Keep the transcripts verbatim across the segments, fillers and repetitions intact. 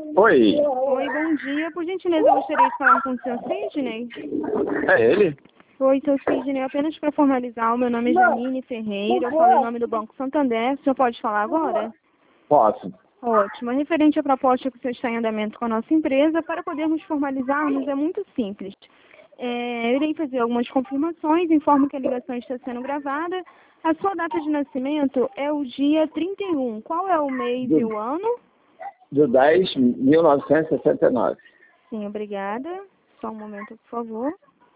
Oi, Oi, bom dia. Por gentileza, eu gostaria de falar com o senhor Sidney. é ele? Oi, senhor Sidney. Apenas para formalizar, o meu nome é Janine Ferreira. Eu falo em nome do Banco Santander. O senhor pode falar agora? Posso. Ótimo. Referente à proposta que o senhor está em andamento com a nossa empresa, para podermos formalizarmos, é muito simples. É, eu irei fazer algumas confirmações, informo que a ligação está sendo gravada. A sua data de nascimento é o dia trinta e um. Qual é o mês e Do, o ano? do dez de mil novecentos e sessenta e nove. Sim, obrigada. Só um momento, por favor.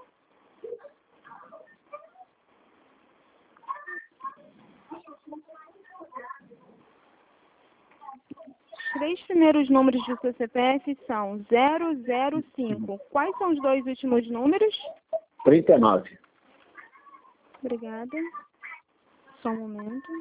Os três primeiros números do seu C P F são zero zero cinco. Quais são os dois últimos números? trinta e nove. Obrigada. Só um momento.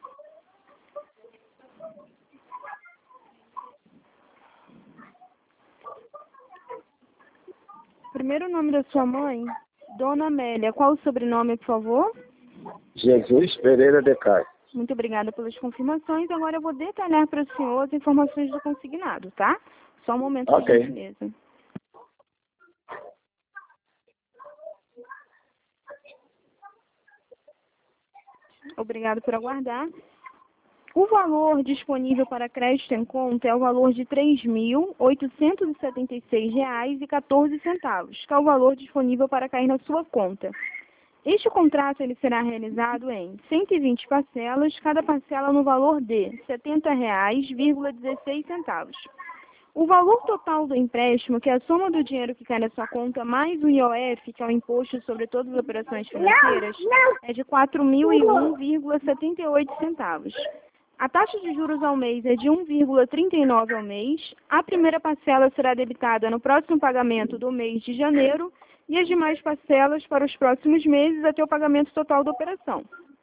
Primeiro nome da sua mãe, Dona Amélia. Qual o sobrenome, por favor? Jesus Pereira de Castro. Muito obrigada pelas confirmações. Agora eu vou detalhar para o senhor as informações do consignado, tá? Só um momento, por Ok. gentileza. Obrigado por aguardar. O valor disponível para crédito em conta é o valor de três mil oitocentos e setenta e seis reais e quatorze centavos, que é o valor disponível para cair na sua conta. Este contrato ele será realizado em cento e vinte parcelas, cada parcela no valor de setenta reais e dezesseis centavos. O valor total do empréstimo, que é a soma do dinheiro que cai na sua conta, mais o I O F, que é o Imposto sobre Todas as Operações Financeiras, é de quatro mil e um vírgula setenta e oito centavos. A taxa de juros ao mês é de um vírgula trinta e nove ao mês. A primeira parcela será debitada no próximo pagamento do mês de janeiro e as demais parcelas para os próximos meses até o pagamento total da operação.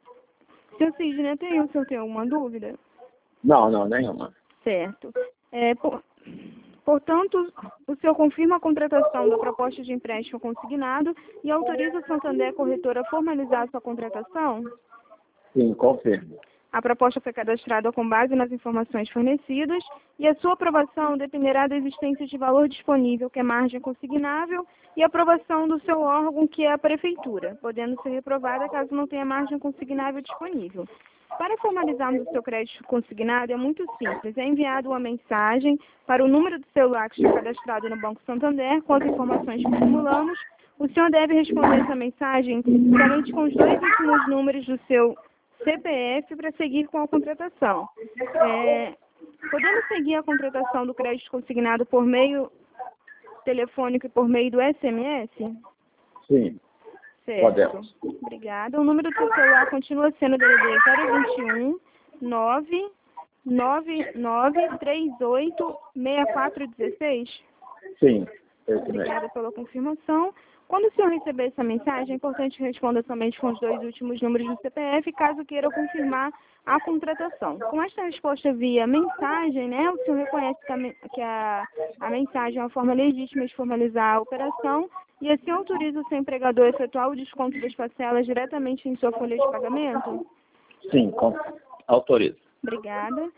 Seu Sidney, tem o senhor tem alguma dúvida? Não, não, nenhuma. Certo. É, por, portanto, o senhor confirma a contratação da proposta de empréstimo consignado e autoriza o Santander Corretora a formalizar a sua contratação? Sim, confirmo. A proposta foi cadastrada com base nas informações fornecidas e a sua aprovação dependerá da existência de valor disponível, que é margem consignável, e a aprovação do seu órgão, que é a Prefeitura, podendo ser reprovada caso não tenha margem consignável disponível. Para formalizarmos o seu crédito consignado é muito simples. É enviada uma mensagem para o número do celular que está cadastrado no Banco Santander com as informações que simulamos. O senhor deve responder essa mensagem somente com os dois últimos números do seu C P F para seguir com a contratação. É, podemos seguir a contratação do crédito consignado por meio telefônico e por meio do S M S? Sim, Certo. podemos. Obrigada. O número do seu celular continua sendo o D D D zero vinte e um, nove nove nove três oito seis quatro um seis? Sim, esse mesmo. Obrigada pela confirmação. Quando o senhor receber essa mensagem, é importante que responda somente com os dois últimos números do C P F, caso queira confirmar a contratação. Com esta resposta via mensagem, né, o senhor reconhece que, a, men- que a, a mensagem é uma forma legítima de formalizar a operação e assim autoriza o seu empregador a efetuar o desconto das parcelas diretamente em sua folha de pagamento? Sim, com... autorizo. Obrigada.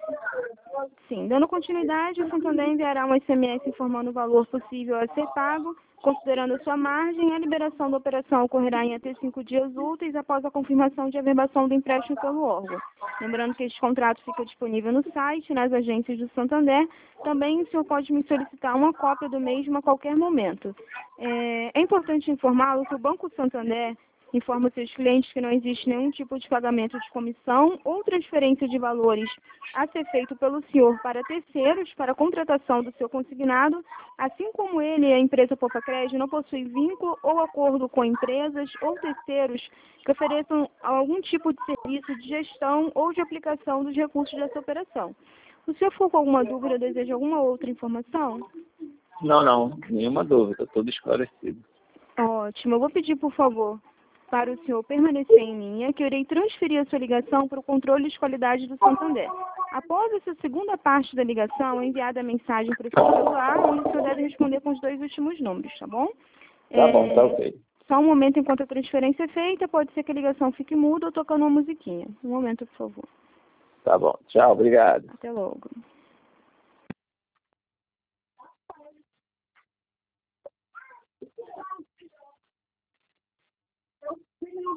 Sim, dando continuidade, o Santander enviará um S M S informando o valor possível a ser pago, considerando a sua margem. A liberação da operação ocorrerá em até cinco dias úteis após a confirmação de averbação do empréstimo pelo órgão. Lembrando que este contrato fica disponível no site, nas agências do Santander. Também o senhor pode me solicitar uma cópia do mesmo a qualquer momento. É, é importante informá-lo que o Banco Santander informa seus clientes que não existe nenhum tipo de pagamento de comissão ou transferência de valores a ser feito pelo senhor para terceiros para a contratação do seu consignado, assim como ele e a empresa Poupa Crédito não possuem vínculo ou acordo com empresas ou terceiros que ofereçam algum tipo de serviço de gestão ou de aplicação dos recursos dessa operação. O senhor ficou com alguma dúvida ou deseja alguma outra informação? Não, não, nenhuma dúvida, tudo esclarecido. Ótimo. Eu vou pedir, por favor, para o senhor permanecer em linha, que eu irei transferir a sua ligação para o controle de qualidade do Santander. Após essa segunda parte da ligação, é enviada a mensagem para o seu celular, onde o senhor deve responder com os dois últimos números, tá bom? Tá bom, tá ok. Só um momento enquanto a transferência é feita, pode ser que a ligação fique muda ou tocando uma musiquinha. Um momento, por favor. Tá bom, tchau, obrigado. Até logo.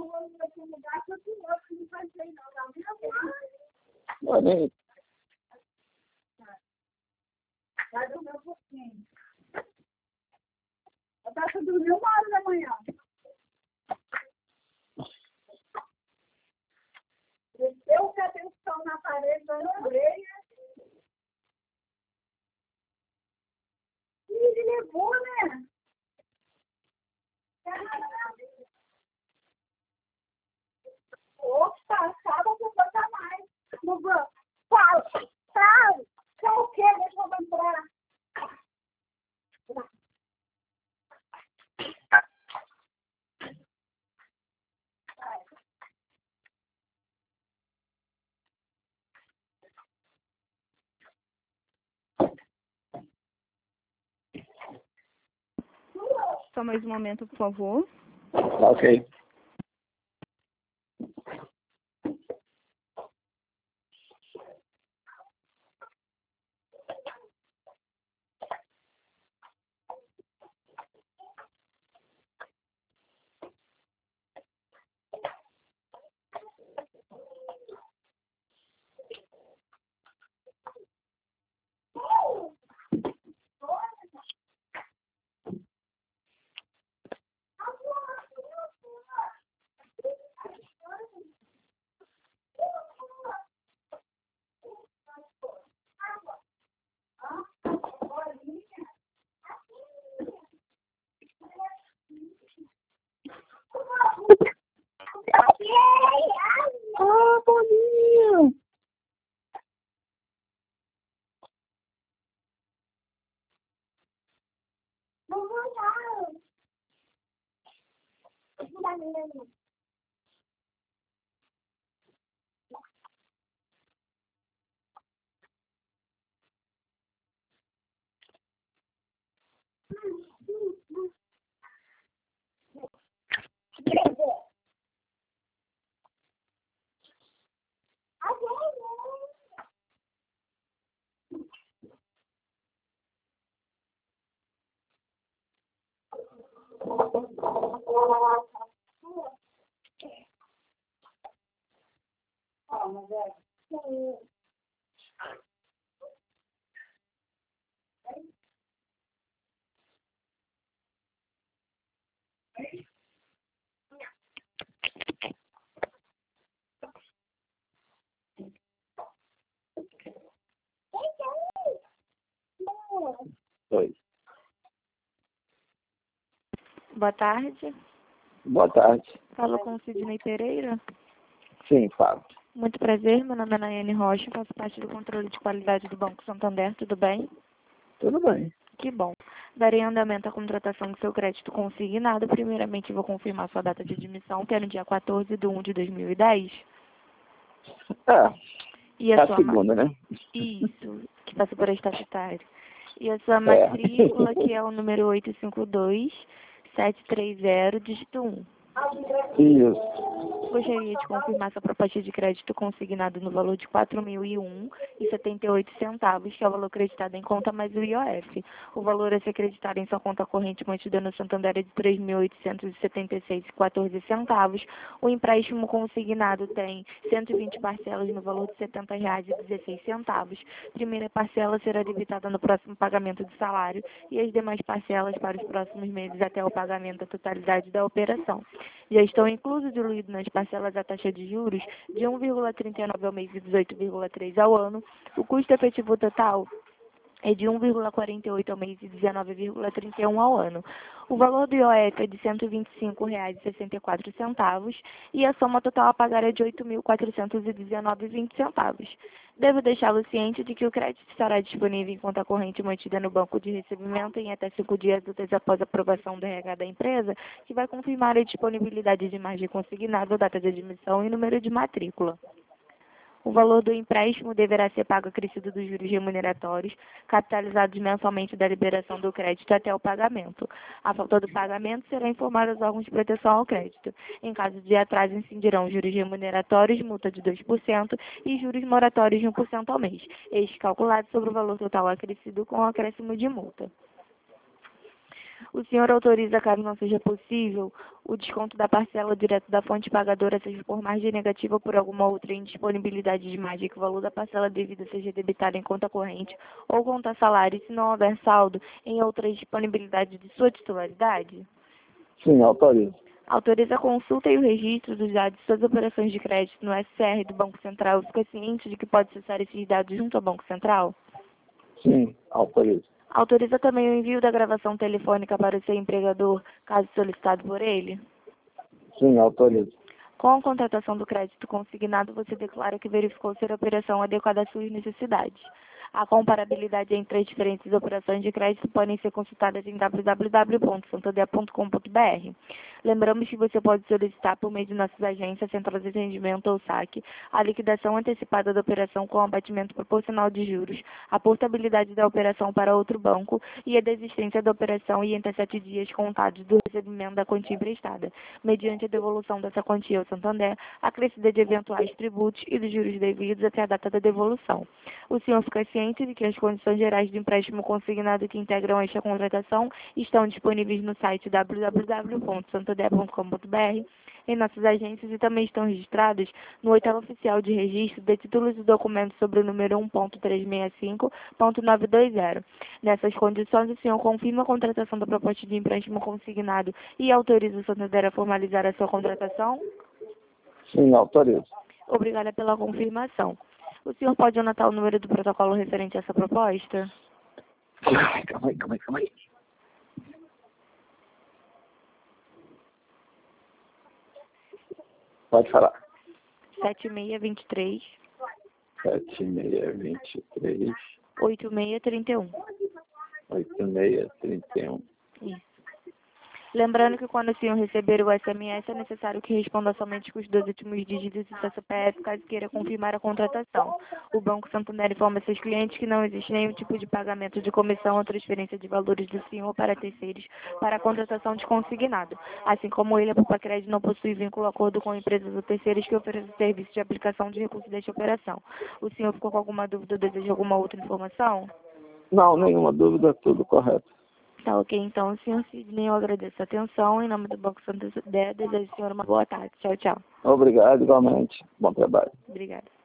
Olha, Vai dormir um pouquinho. Eu tava dormindo uma hora da manhã. Desceu o cabeção na parede, dando orelha. E ele levou, né? Opa, sábado eu vou botar mais. Não vou. Fala, fala. Quer o quê? Deixa eu entrar. Só mais um momento, por favor. tá ok. Ah, bolinha! Não vou dar. Não dá mesmo. Oi. Boa tarde. Boa tarde. Falo com o Sidney Pereira. Sim, falo. Muito prazer, meu nome é Nayane Rocha, faço parte do controle de qualidade do Banco Santander, tudo bem? Tudo bem. Que bom. Darei andamento à contratação do seu crédito consignado. Primeiramente, vou confirmar sua data de admissão, que é no dia quatorze de um de dois mil e dez. Ah, E é a a sua ma- segunda, né? Isso, que passa por estatutário. E a sua É. matrícula, que é o número oito cinco dois, sete três zero, dígito um. Isso. Gostaria de confirmar sua proposta de crédito consignado no valor de quatro mil e um e setenta e oito centavos, que é o valor acreditado em conta mais o I O F. O valor a ser acreditado em sua conta corrente mantida no Santander é de três mil oitocentos e setenta e seis reais e quatorze centavos. O empréstimo consignado tem cento e vinte parcelas no valor de setenta reais e dezesseis centavos. Primeira parcela será debitada no próximo pagamento do salário e as demais parcelas para os próximos meses até o pagamento da totalidade da operação. Já estão inclusos diluídos nas parcelas a taxa de juros de um vírgula trinta e nove ao mês e dezoito vírgula três ao ano. O custo efetivo total é de um vírgula quarenta e oito ao mês e dezenove vírgula trinta e um ao ano. O valor do I O F é de cento e vinte e cinco reais e sessenta e quatro centavos e a soma total a pagar é de oito mil quatrocentos e dezenove reais e vinte centavos. Devo deixá-lo ciente de que o crédito estará disponível em conta corrente mantida no banco de recebimento em até cinco dias úteis após a aprovação do R H da empresa, que vai confirmar a disponibilidade de margem consignável, data de admissão e número de matrícula. O valor do empréstimo deverá ser pago acrescido dos juros remuneratórios, capitalizados mensalmente da liberação do crédito até o pagamento. A falta do pagamento será informada aos órgãos de proteção ao crédito. Em caso de atraso, incidirão juros remuneratórios, multa de dois por cento e juros moratórios de um por cento ao mês, estes calculados sobre o valor total acrescido com o acréscimo de multa. O senhor autoriza, caso não seja possível, o desconto da parcela direto da fonte pagadora, seja por margem negativa ou por alguma outra indisponibilidade de margem, que o valor da parcela devida seja debitado em conta corrente ou conta salário, e se não houver saldo, em outra disponibilidade de sua titularidade? Sim, autorizo. Autoriza a consulta e o registro dos dados de suas operações de crédito no S C R do Banco Central e fica ciente de que pode acessar esses dados junto ao Banco Central? Sim, autorizo. Autoriza também o envio da gravação telefônica para o seu empregador, caso solicitado por ele? Sim, autorizo. Com a contratação do crédito consignado, você declara que verificou ser a operação adequada às suas necessidades. A comparabilidade entre as diferentes operações de crédito podem ser consultadas em w w w ponto santander ponto com ponto b r. Lembramos que você pode solicitar por meio de nossas agências, centrais de atendimento ou saque, a liquidação antecipada da operação com abatimento proporcional de juros, a portabilidade da operação para outro banco e a desistência da operação e entre sete dias contados do recebimento da quantia emprestada, mediante a devolução dessa quantia ao Santander, acrescida de eventuais tributos e dos juros devidos até a data da devolução. O senhor fica ciente de que as condições gerais do empréstimo consignado que integram esta contratação estão disponíveis no site w w w ponto santander ponto com ponto b r, em nossas agências, e também estão registradas no oitavo oficial de registro de títulos e documentos sobre o número um ponto trezentos e sessenta e cinco ponto novecentos e vinte. Nessas condições, o senhor confirma a contratação da proposta de empréstimo consignado e autoriza o Santander a formalizar a sua contratação? Sim, autorizo. Obrigada pela confirmação. O senhor pode anotar o número do protocolo referente a essa proposta? Calma aí, calma aí, calma aí, calma aí. Pode falar. sete seis dois três, sete seis dois três, oito seis três um. oito seis três um. Isso. Lembrando que quando o senhor receber o S M S, é necessário que responda somente com os dois últimos dígitos do seu C P F, caso queira confirmar a contratação. O Banco Santander informa seus clientes que não existe nenhum tipo de pagamento de comissão ou transferência de valores do senhor para terceiros para a contratação de consignado. Assim como ele, a Pupacred não possui vínculo acordo com empresas ou terceiros que ofereçam serviço de aplicação de recurso desta operação. O senhor ficou com alguma dúvida ou deseja alguma outra informação? Não, nenhuma dúvida, tudo correto. Tá ok, então, senhor Sidney, eu agradeço a atenção. Em nome do Banco Santander, desejo ao senhor uma boa tarde. Tchau, tchau. Obrigado, igualmente. Bom trabalho. Obrigada.